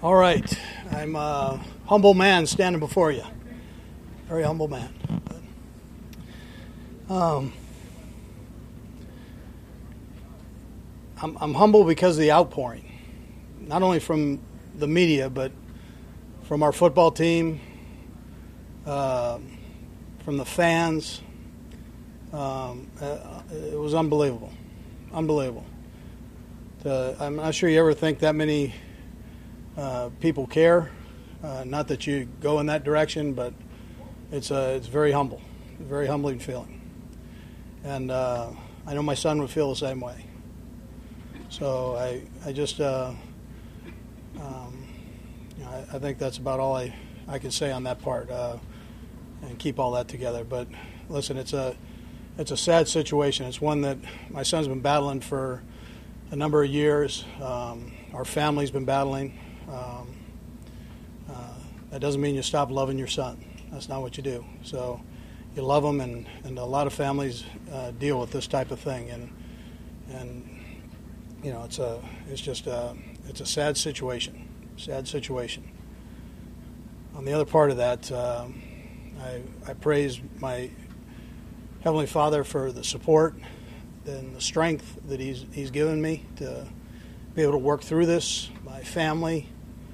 All right. I'm a humble man standing before you. Very humble man. I'm humble because of the outpouring, not only from the media, but from our football team, from the fans. It was unbelievable. Unbelievable. I'm not sure you ever think that many people care. Not that you go in that direction, but it's very humble, very humbling feeling. And I know my son would feel the same way. So I just, I think that's about all I can say on that part, and keep all that together. But listen, it's a sad situation. It's one that my son's been battling for a number of years. Our family's been battling. That doesn't mean you stop loving your son. That's not what you do. So you love him, and a lot of families deal with this type of thing, and you know, it's a sad situation. Sad situation. On the other part of that, I praise my Heavenly Father for the support and the strength that He's given me to be able to work through this. My family,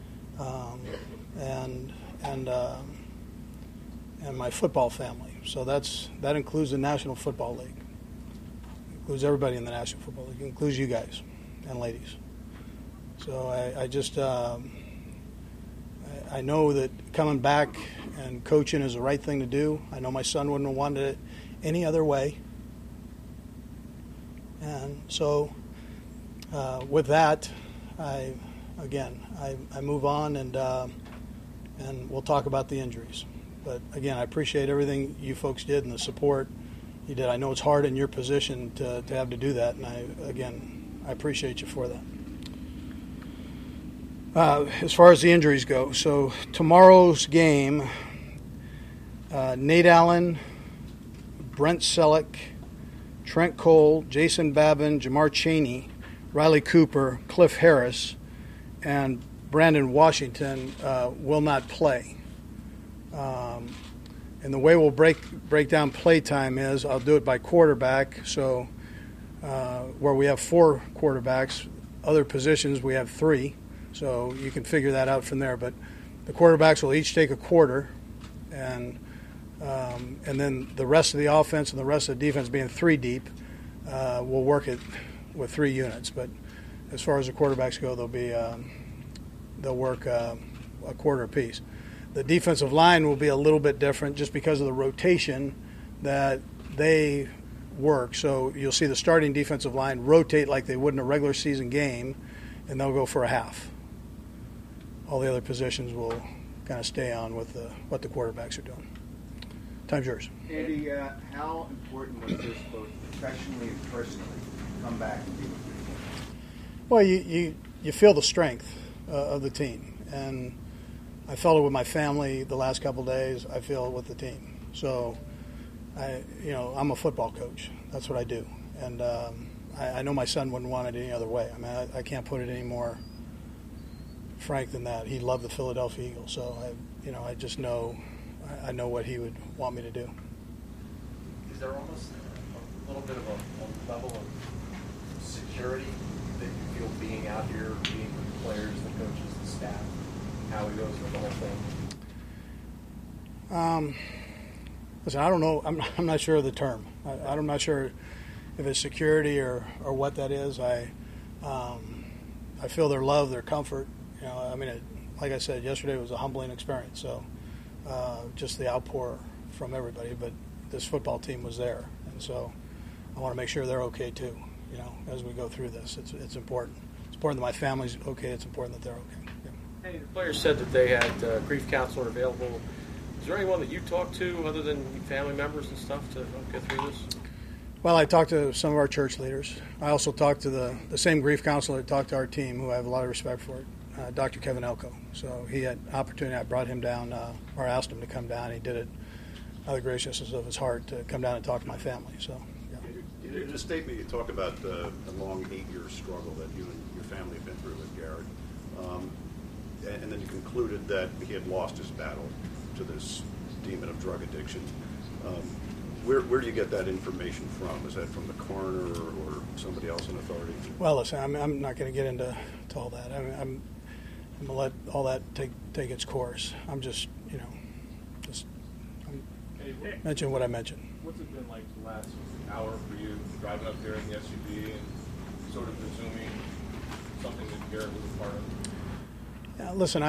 and my football family. So that includes the National Football League. It includes everybody in the National Football League. It includes you guys and ladies. So I know that coming back and coaching is the right thing to do. I know my son wouldn't have wanted it any other way. And so with that, I move on, and we'll talk about the injuries. But again, I appreciate everything you folks did and the support you did. I know it's hard in your position to have to do that, and I appreciate you for that. As far as the injuries go, so tomorrow's game, Nate Allen, Brent Selleck, Trent Cole, Jason Babin, Jamar Chaney, Riley Cooper, Cliff Harris, and Brandon Washington will not play. And the way we'll break down play time is I'll do it by quarterback. So where we have 4 quarterbacks, other positions we have 3. So you can figure that out from there. But the quarterbacks will each take a quarter, and then the rest of the offense and the rest of the defense, being 3 deep, we'll work it with 3 units. But as far as the quarterbacks go, they'll work a quarter apiece. The defensive line will be a little bit different just because of the rotation that they work. So you'll see the starting defensive line rotate like they would in a regular season game, and they'll go for a half. All the other positions will kind of stay on with what the quarterbacks are doing. Time's yours. Andy, how important was this both professionally and personally to come back and be with your team? Well, you feel the strength of the team, and I felt it with my family the last couple of days. I feel it with the team. So, I'm a football coach. That's what I do, and I know my son wouldn't want it any other way. I mean, I can't put it any more frank than that. He loved the Philadelphia Eagles, so I just know I know what he would want me to do. Is there almost a little bit of a level of security that you feel being out here, being with the players, the coaches, the staff, how it goes with the whole thing? Listen, I don't know. I'm not sure of the term. I'm not sure if it's security or what that is. I feel their love, their comfort. Like I said, yesterday was a humbling experience. So just the outpour from everybody. But this football team was there, and so I want to make sure they're okay too. As we go through this, it's important. It's important that my family's okay. It's important that they're okay. Yeah. Hey, the players said that they had a grief counselor available. Is there anyone that you talked to other than family members and stuff to help get through this? Well, I talked to some of our church leaders. I also talked to the same grief counselor that talked to our team, who I have a lot of respect for, Dr. Kevin Elko. So he had opportunity. I brought him down, or asked him to come down. He did it out of the graciousness of his heart to come down and talk to my family. So, yeah. In a statement, you talk about the long 8-year struggle that you and your family have been through with Garrett. and then you concluded that he had lost his battle to this demon of drug addiction. Where do you get that information from? Is that from the coroner or somebody else in authority? Well, listen, I'm not going to get into all that. I'm going to let all that take its course. I'm just, mention what I mentioned. What's it been like the last hour for you, driving up here in the SUV and sort of resuming something that Garrett was a part of? Yeah, listen,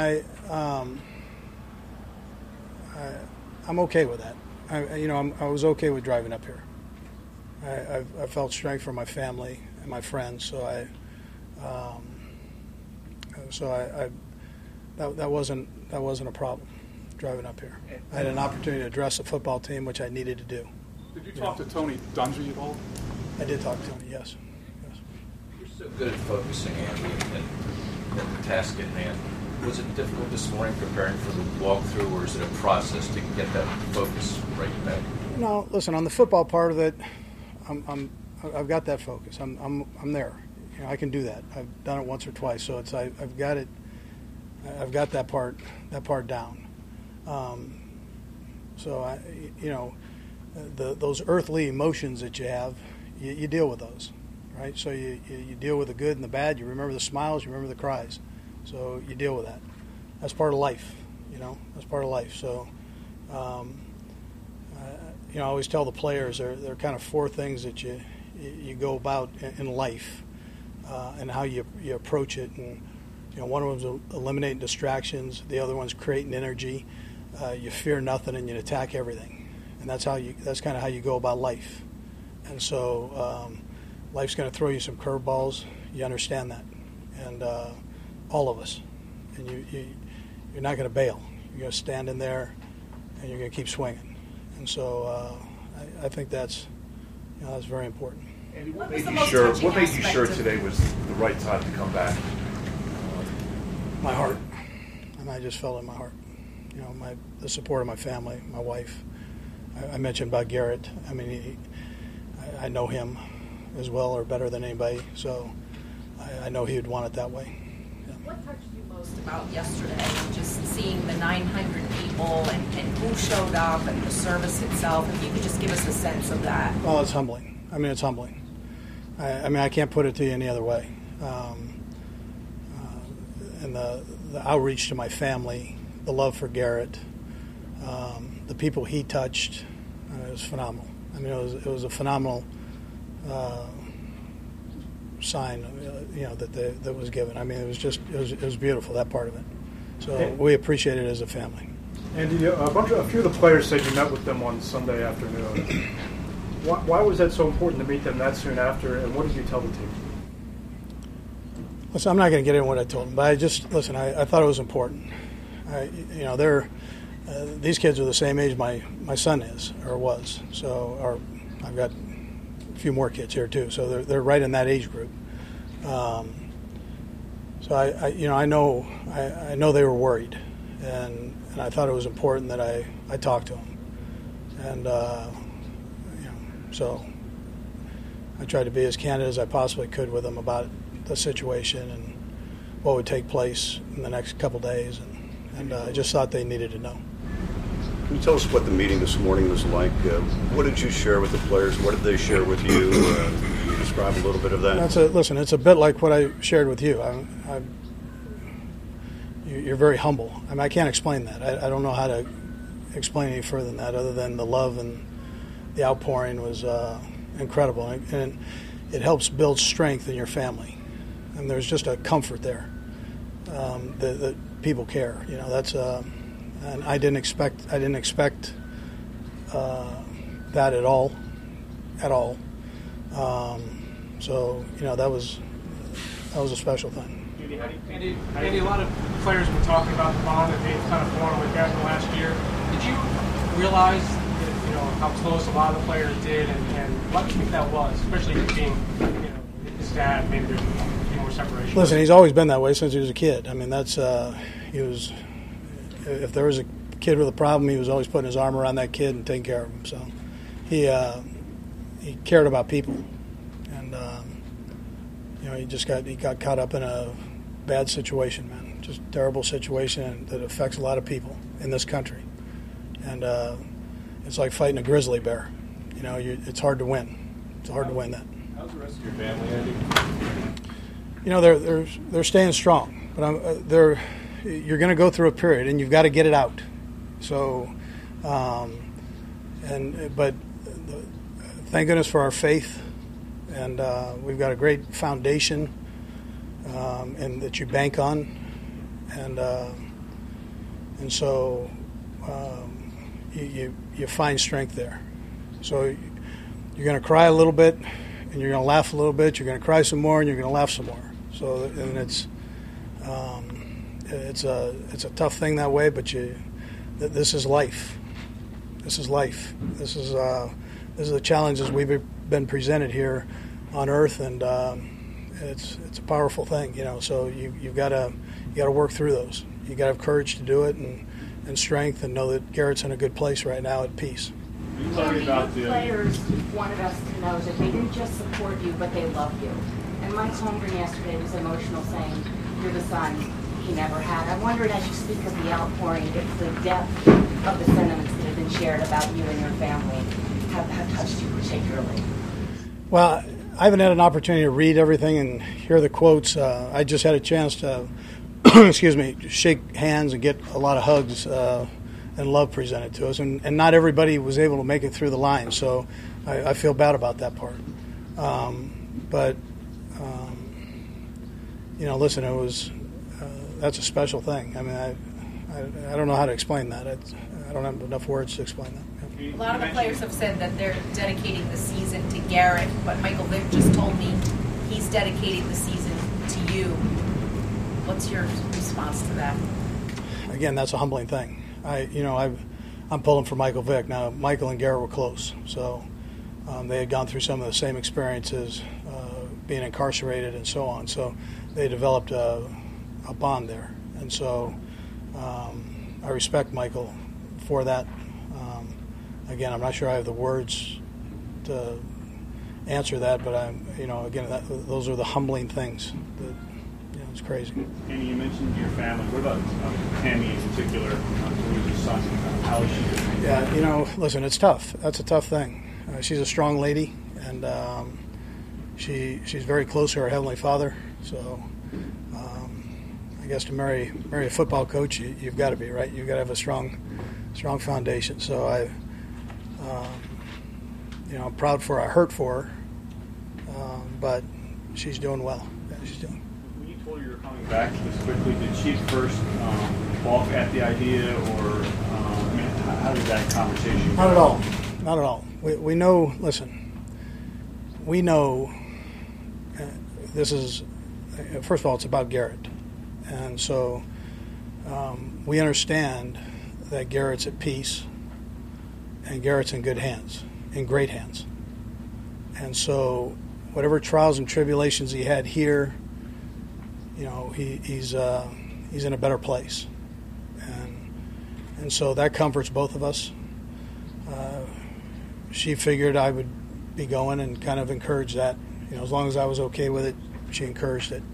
I'm okay with that. I was okay with driving up here. I felt strength for my family and my friends, so that wasn't a problem driving up here. I had an opportunity to address the football team, which I needed to do. Did you talk to Tony Dungy at all? I did talk to Tony, yes. You're so good at focusing, Andy, and the task at hand. Was it difficult this morning preparing for the walkthrough, or is it a process to get that focus right back? No, listen. On the football part of it, I've got that focus. I'm there. I can do that. I've done it once or twice, so I've got it. I've got that part down. So those earthly emotions that you have, you deal with those, right? So you deal with the good and the bad. You remember the smiles. You remember the cries. So you deal with that. That's part of life, That's part of life. So, I always tell the players there are kind of four things that you go about in life, and how you approach it. And one of them is eliminating distractions. The other one's creating energy. You fear nothing and you attack everything. And that's kind of how you go about life. And so, life's going to throw you some curveballs. You understand that, and all of us, and you're not going to bail. You're going to stand in there, and you're going to keep swinging. And so I think that's very important. Andy, what made you sure today was the right time to come back? My heart. And I just felt it in my heart. The support of my family, my wife. I mentioned about Garrett. I mean, I know him as well or better than anybody, so I know he would want it that way. What touched you most about yesterday? Just seeing the 900 people and who showed up and the service itself. If you could just give us a sense of that. Well, it's humbling. It's humbling. I can't put it to you any other way. And the outreach to my family, the love for Garrett, the people he touched, it was phenomenal. It was a phenomenal sign, that was given. It was beautiful, that part of it. So we appreciate it as a family. Andy, a few of the players said you met with them on Sunday afternoon. Why was that so important to meet them that soon after, and what did you tell the team? Listen, I'm not going to get into what I told them, but I thought it was important. These kids are the same age my son is or was. So, I've got a few more kids here too. So they're right in that age group. So I know they were worried, and I thought it was important that I talked to them, and so I tried to be as candid as I possibly could with them about the situation and what would take place in the next couple days, and I just thought they needed to know. Can you tell us what the meeting this morning was like? What did you share with the players? What did they share with you? Can you describe a little bit of that? It's a bit like what I shared with you. You're very humble. I can't explain that. I don't know how to explain any further than that, other than the love and the outpouring was incredible. And it helps build strength in your family. And there's just a comfort there that people care. And I didn't expect that at all. So that was a special thing. Andy, a lot of players were talking about the bond that they've kind of formed with Garrett last year. Did you realize that, how close a lot of the players did, and what do you think that was, especially being his dad? Maybe there's more separation. Listen, he's always been that way since he was a kid. He was. If there was a kid with a problem, he was always putting his arm around that kid and taking care of him. So he cared about people, and he got caught up in a bad situation, man. just a terrible situation that affects a lot of people in this country. And it's like fighting a grizzly bear. You know, it's hard to win. It's hard to win that. How's the rest of your family, Andy? You know, they're staying strong, but you're going to go through a period, and you've got to get it out. So, but thank goodness for our faith, and we've got a great foundation, and that you bank on, and so you find strength there. So you're going to cry a little bit, and you're going to laugh a little bit. You're going to cry some more, and you're going to laugh some more. So, and it's a tough thing that way, but this is life. This is life. This is the challenges we've been presented here on Earth, and it's a powerful thing, you know. So you got to work through those. You got to have courage to do it, and strength, and know that Garrett's in a good place right now at peace. The players wanted us to know that they didn't just support you, but they love you. And Mike Holmgren yesterday was emotional, saying, "You're the son he never had." I wondered, as you speak of the outpouring, if the depth of the sentiments that have been shared about you and your family have touched you particularly. Well, I haven't had an opportunity to read everything and hear the quotes. I just had a chance to, shake hands and get a lot of hugs and love presented to us. And not everybody was able to make it through the line, so I feel bad about that part. But listen, it was that's a special thing. I mean, I don't know how to explain that. I don't have enough words to explain that. A lot of the players have said that they're dedicating the season to Garrett, but Michael Vick just told me he's dedicating the season to you. What's your response to that? Again, that's a humbling thing. I'm pulling for Michael Vick. Now, Michael and Garrett were close, so they had gone through some of the same experiences, being incarcerated and so on. So they developed a bond there, and so I respect Michael for that. Again, I'm not sure I have the words to answer that, but those are the humbling things. That, it's crazy. Andy, you mentioned your family. What about Tammy in particular, who is your son? How is she doing? Yeah, listen, it's tough. That's a tough thing. She's a strong lady, and she's very close to her Heavenly Father. So I guess to marry a football coach, you've got to be, right? You've got to have a strong foundation. So I'm proud for her. I hurt for her, but she's doing well. Yeah, she's doing. When you told her you were coming back this quickly, did she first balk at the idea, or how did that conversation go? Not at all. Not at all. We know. Listen, we know. This is first of all, it's about Garrett, and so we understand that Garrett's at peace. And Garrett's in good hands, in great hands. And so whatever trials and tribulations he had here, he's in a better place. And so that comforts both of us. She figured I would be going and kind of encouraged that. As long as I was okay with it, she encouraged it.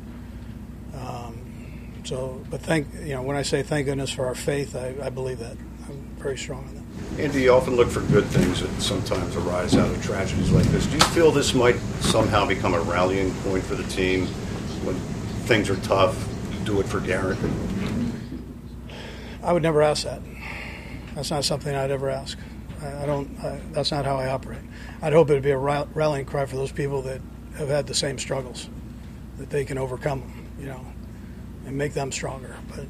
But when I say thank goodness for our faith, I believe that. I'm very strong on that. Andy, you often look for good things that sometimes arise out of tragedies like this. Do you feel this might somehow become a rallying point for the team when things are tough? Do it for Garrett? I would never ask that. That's not something I'd ever ask. I don't. That's not how I operate. I'd hope it'd be a rallying cry for those people that have had the same struggles, that they can overcome them, and make them stronger. But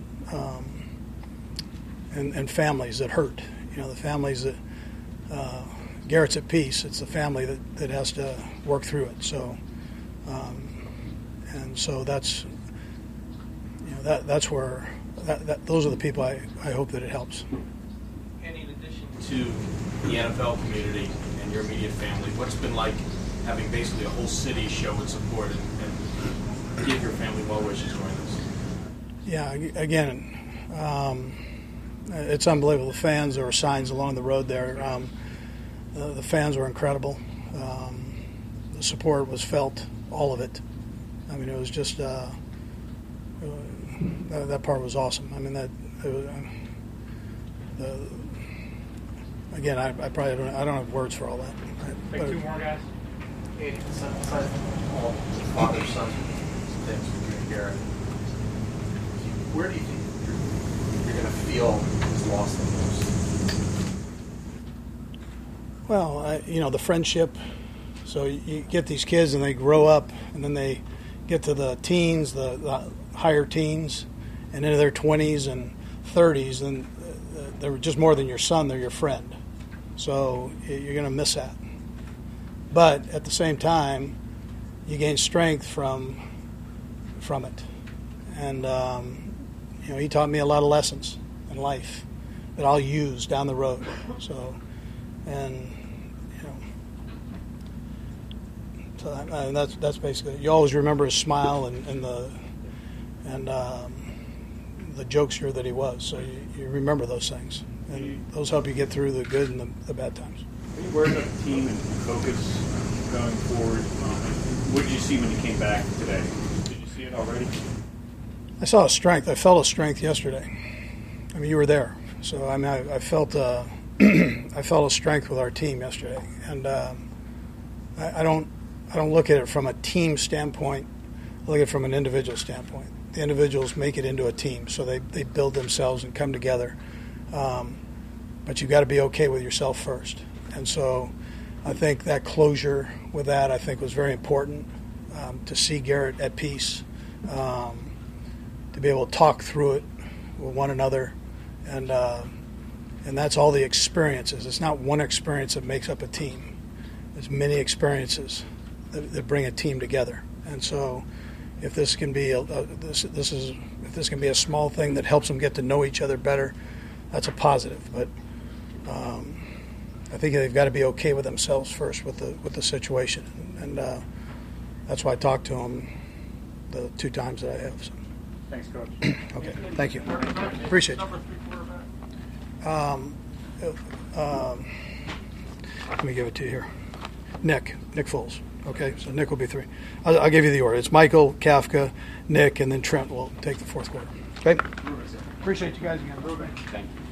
and families that hurt. The families that Garrett's at peace. It's the family that has to work through it. So, and so that's that's where those are the people I hope that it helps. And in addition to the NFL community and your immediate family, what's it been like having basically a whole city show its support and give your family well wishes during this? Yeah, again. It's unbelievable. The fans, there were signs along the road there. The fans were incredible. The support was felt, all of it. I mean, it was just that part was awesome. I mean, again, I probably don't have words for all that. Take two more guys. Aside from all the father-son things with you and Garrett, where do you think you're going to feel is lost the most? Well, the friendship. So you get these kids and they grow up, and then they get to the teens, the higher teens, and into their 20s and 30s, and they're just more than your son, they're your friend. So you're going to miss that. But at the same time, you gain strength from it. And, he taught me a lot of lessons in life that I'll use down the road. So, that's basically, you always remember his smile and the jokester that he was. So you remember those things. And those help you get through the good and the bad times. Are you worried about the team and focus going forward? What did you see when you came back today? Did you see it already? I saw a strength. I felt a strength yesterday. I mean, you were there, so I mean, I felt I felt a strength with our team yesterday, and I don't look at it from a team standpoint. I look at it from an individual standpoint. The individuals make it into a team, so they build themselves and come together. But you've got to be okay with yourself first. And so I think that closure with that, I think, was very important, to see Garrett at peace, to be able to talk through it with one another. And that's all the experiences. It's not one experience that makes up a team. There's many experiences that bring a team together. And so if this can be if this can be a small thing that helps them get to know each other better, that's a positive. But I think they've got to be okay with themselves first with the situation, and that's why I talked to them the 2 times that I have. So. Thanks, Coach. Okay, thank you. Appreciate you. Let me give it to you here. Nick Foles. Okay, so Nick will be 3. I'll give you the order. It's Michael, Kafka, Nick, and then Trent will take the 4th quarter. Okay? Appreciate you guys again. Thank you.